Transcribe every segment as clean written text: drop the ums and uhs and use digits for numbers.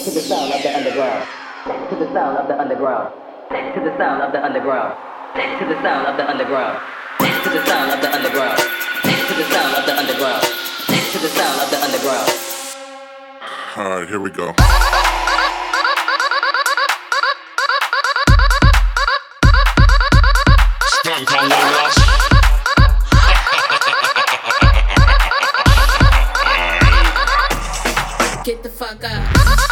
to the sound of the underground, to the sound of the underground, to the sound of the underground, to the sound of the underground, to the sound of the underground, to the sound of the underground, to the sound of the underground. All right, here we go. Skunk on one loss. Get the fuck up.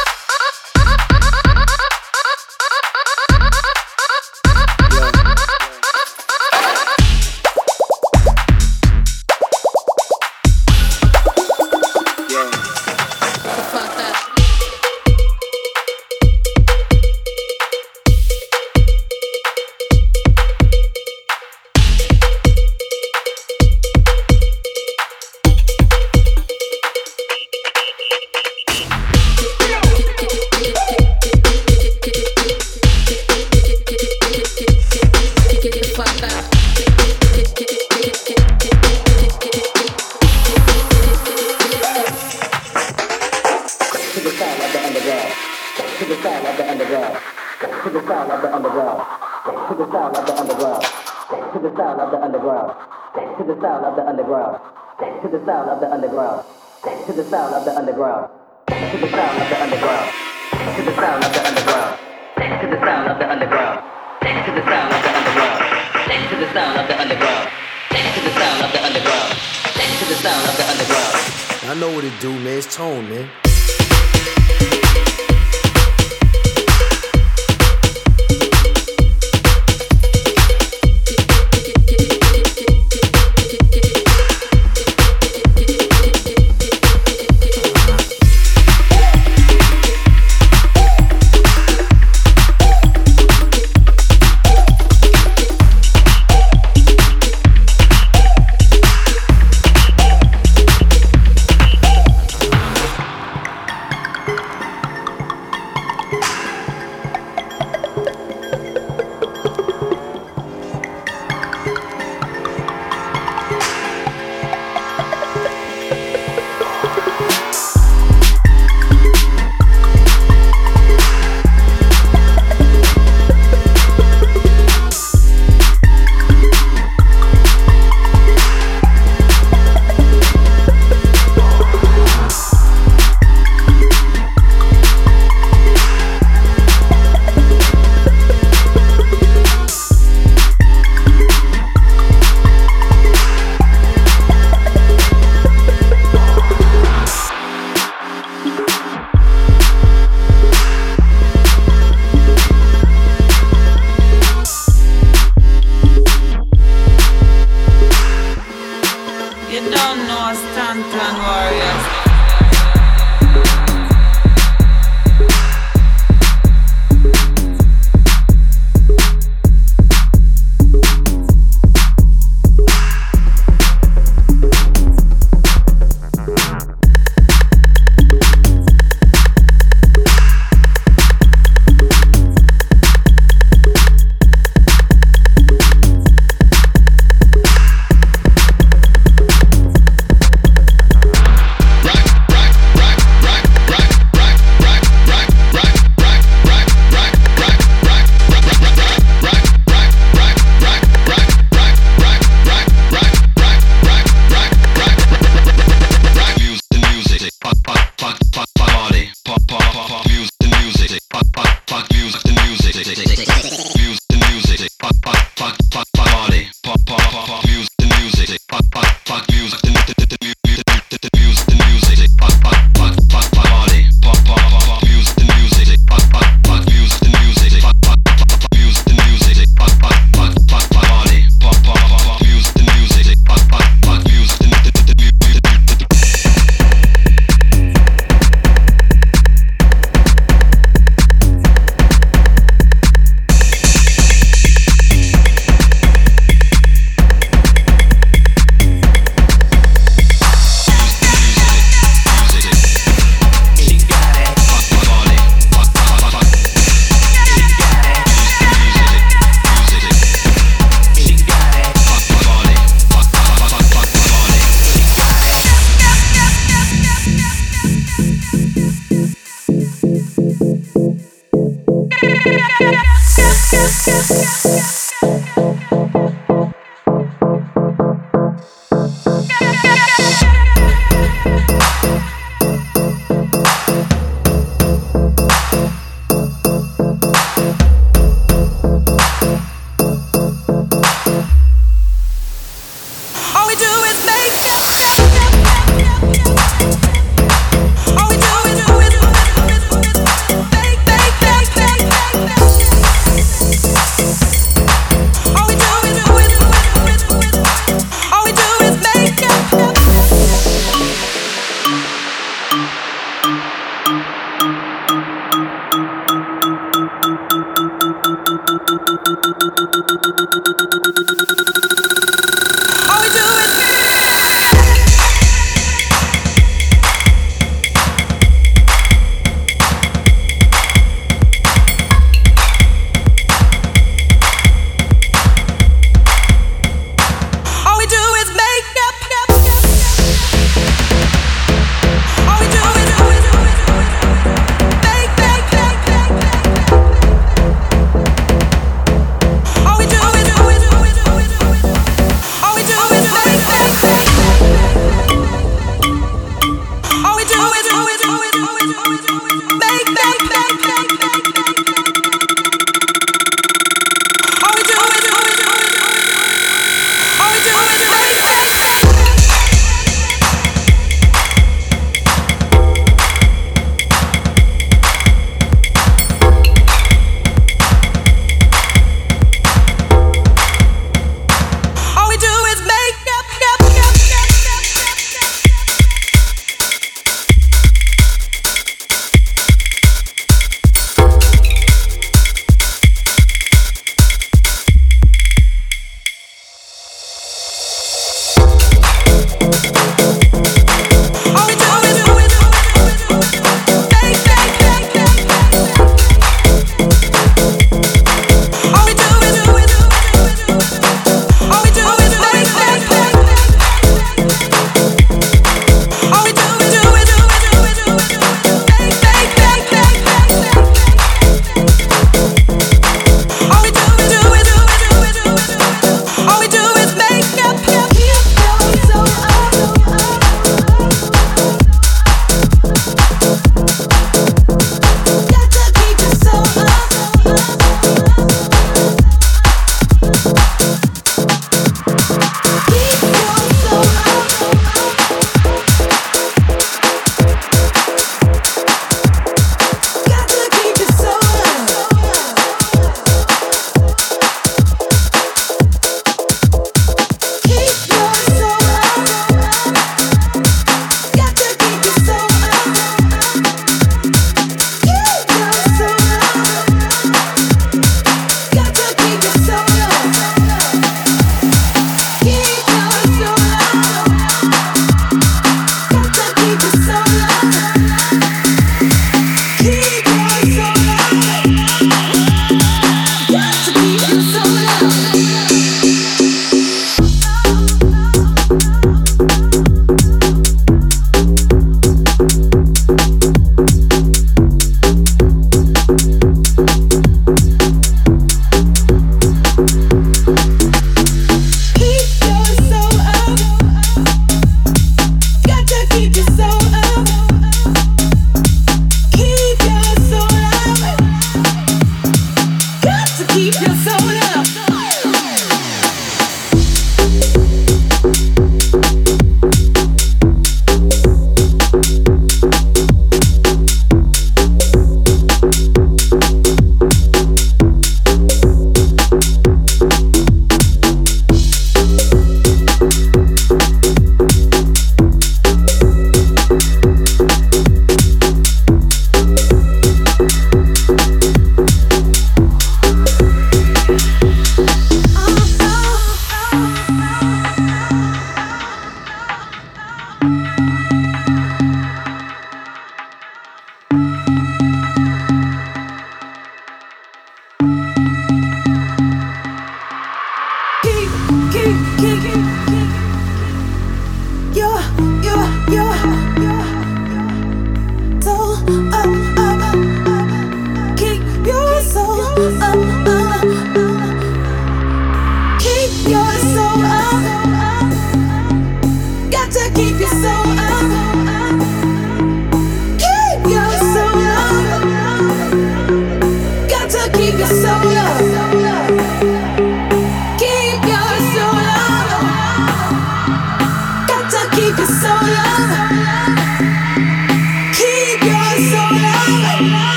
To the sound of the underground, to the sound of the underground, to the sound of the underground, to the sound of the underground, to the sound of the underground, to the sound of the underground, to the sound of the underground, to the sound of the underground, to the sound of the underground. I know what it do, man. It's tone, man.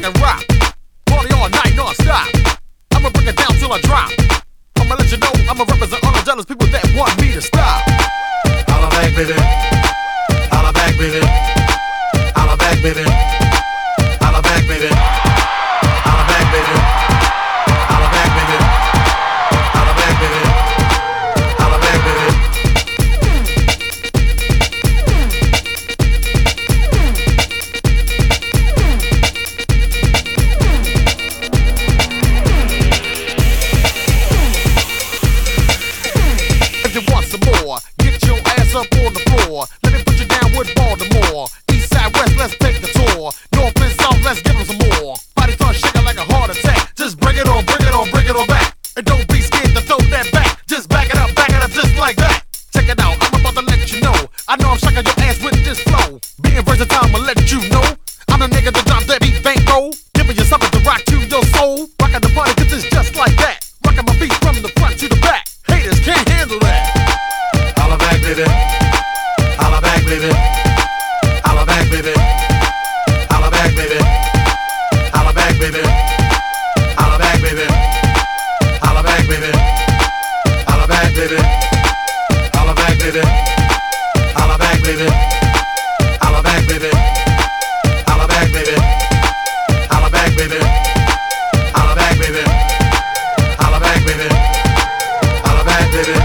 can rock. Party all night non-stop. I'ma break it down till I drop. I'ma let you know I'ma represent all the jealous people that want me to stop. Holla back, baby. Holla back, baby. Holla back, baby. Holla back, baby. Holla back, baby. Holla back, baby. Holla back, baby. Holla back, baby. If you want some more, get your ass up on the floor. Let me put you down with Baltimore. East side, west, let's take a tour. North and south, let's give them some more. Body start shaking like a heart attack. Just bring it on, bring it on, bring it on back. And don't be scared to throw that back. Just back it up just like that. Check it out, I'm about to let you know. I know I'm shocking your ass with this flow. Being versatile, I'ma let you know. I'm the nigga that drops that beat bankroll. Giving you something to rock to your soul. Rockin' the party, cause it's just like that. Rockin' my beat from the front to the back. Haters can't handle that. Holla back, baby. Holla back, baby. Holla back, baby. Holla back, baby. Holla back, baby. Holla back, baby. Holla back, baby. Holla back, baby. Holla back, baby. Holla back, baby. Holla back, baby. Holla back, baby. Holla back, baby. Holla back, baby. Holla back, baby. Holla back, baby.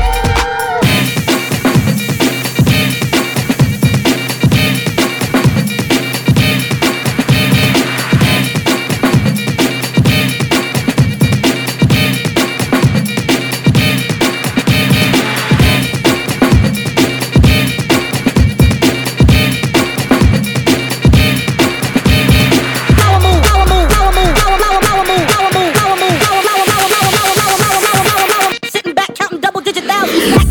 Sitting back counting double-digit thousands.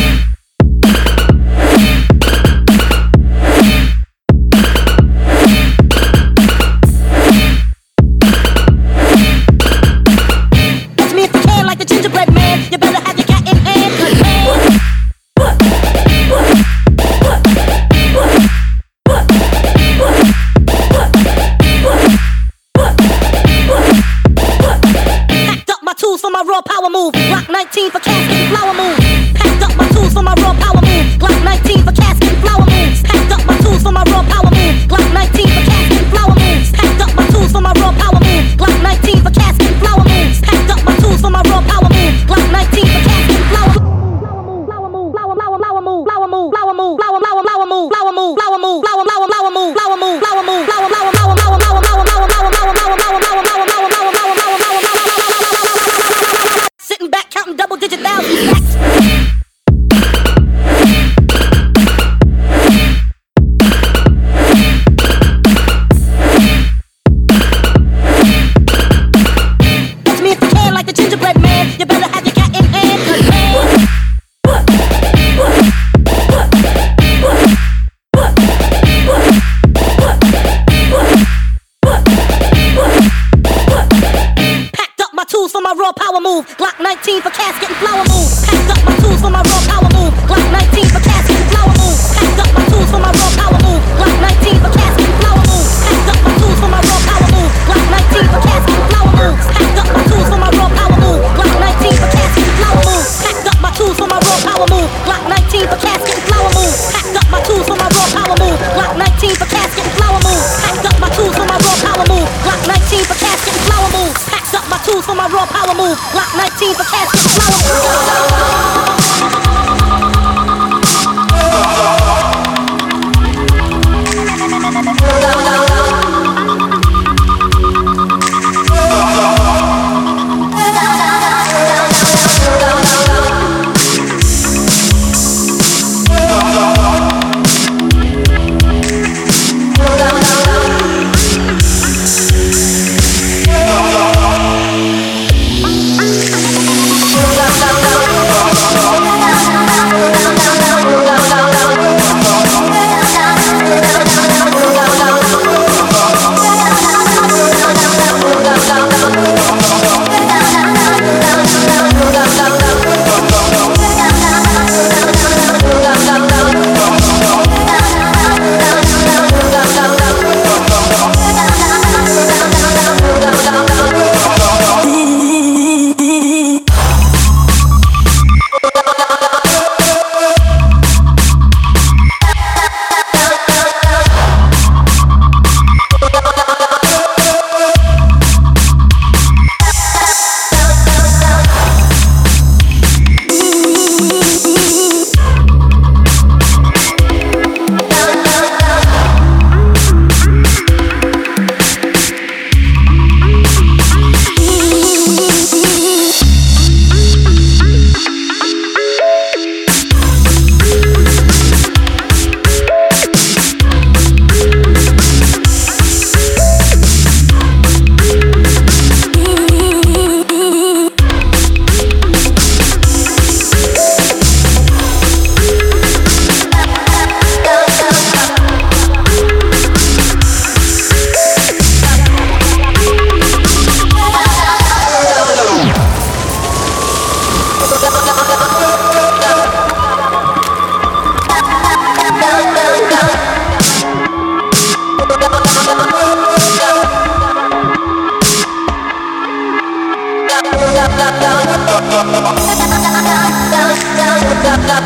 Touch me if you can, like the gingerbread man. You better have your cat in hand, 'cause man. Packed up my tools for my raw power move. Glock 19 for casket and flower move. Packed up my tools for my raw power move. Glock 19 for casket and flower moves. Packed up my tools for my raw power move. Glock 19 for casket and flower moves. Packed up my tools for my raw power move. Glock 19 for casket and flower moves. Packed up my tools for my raw power move. Glock 19 for casket and flower move. Flower move, flower move, flower move, flower move, flower move, flower move, flower move, flower move, flower move, flower move, flower move, flower move, flower move, flower flower flower flower flower flower flower flower flower flower flower flower flower flower. Sitting back counting double-digit thousands. Touch me if you can, like the gingerbread man. You better have your cat in hand, 'cause man. Packed up my tools for my raw power move. Glock 19 for casket and flower move. Packed up my tools for my raw power move. Glock 19 for casket and flower move. Packed up my tools for my raw power move. Glock 19 for casket and flower move. Packed up my tools for my raw power move. Glock 19 for casket and flower move. Packed up my tools for my raw power move. Glock 19 for casket and flower move. Packed up my tools for my raw power move. Glock 19 for casket and flower move. Packed up my tools for my raw power move. Glock 19 for casket and flower move. Packed up my tools for my raw power move. Glock 19 for casket and flower move. Packed up my tools for my raw power move. Glock 19 for casket and flower move.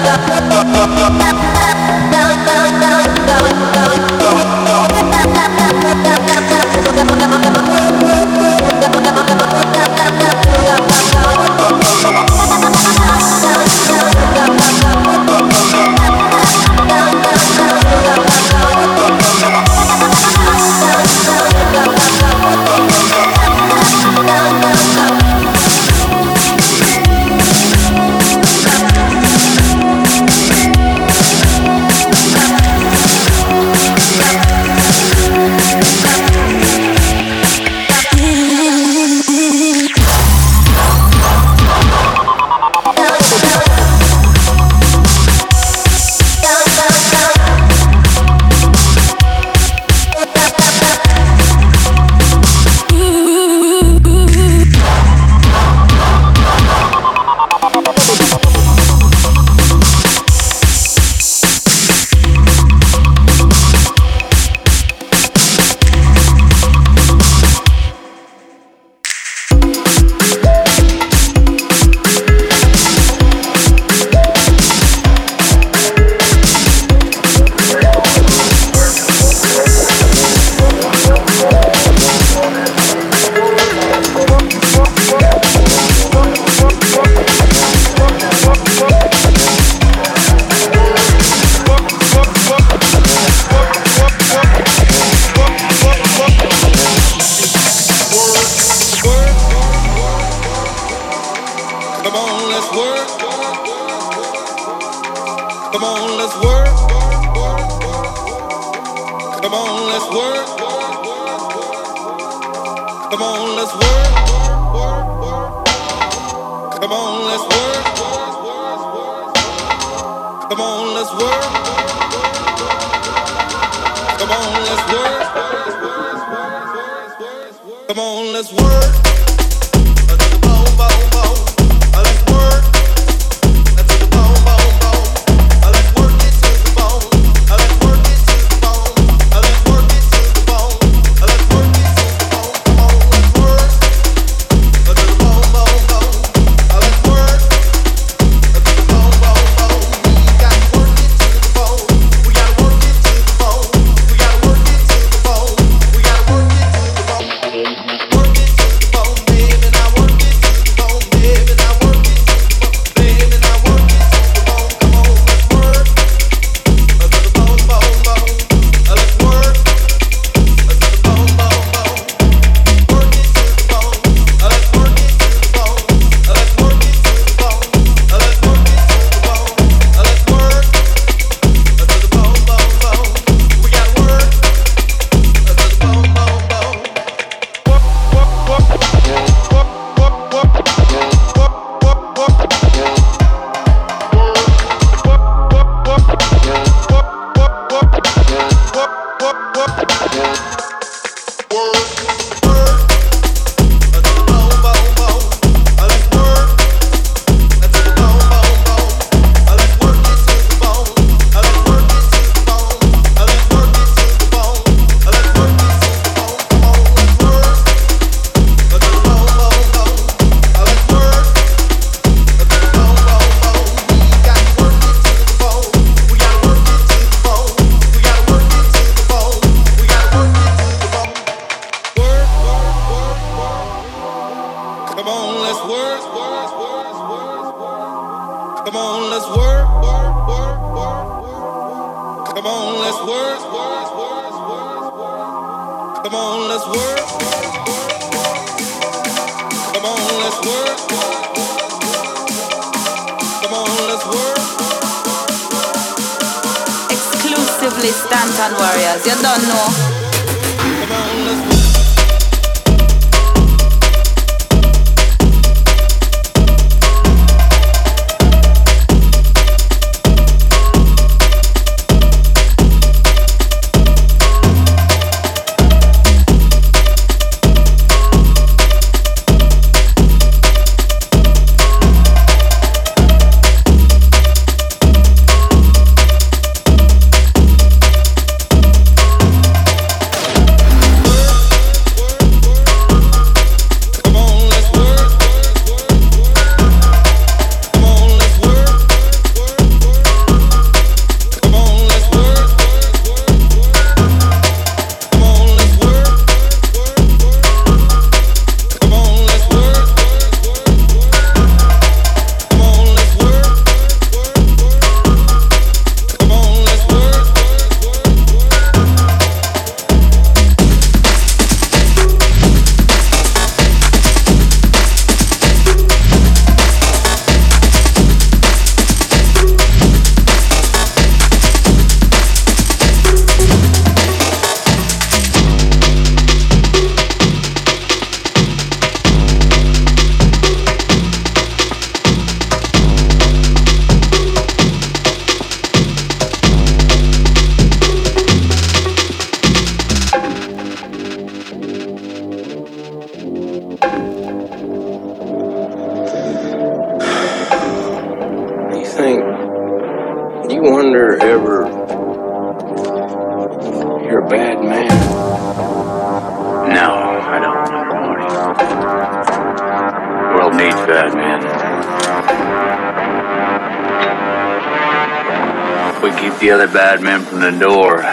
Exclusively Stanton Warriors, you don't know. a bad man? No, I don't, Marty. The world needs bad men. We keep the other bad men from the door.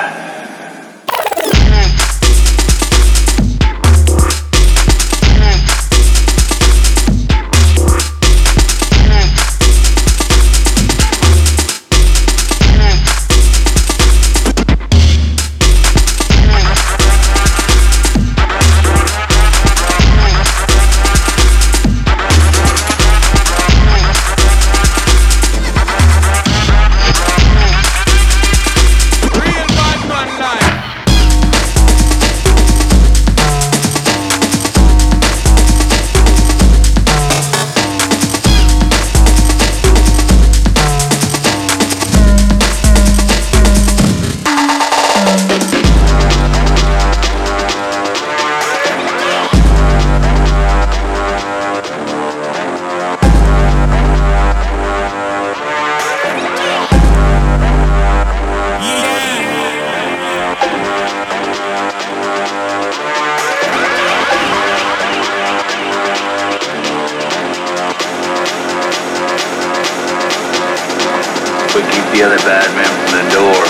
We keep the other bad men from the door.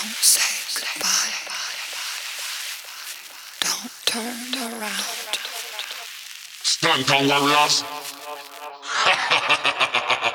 Don't say goodbye. Don't turn around. Stand down, warriors.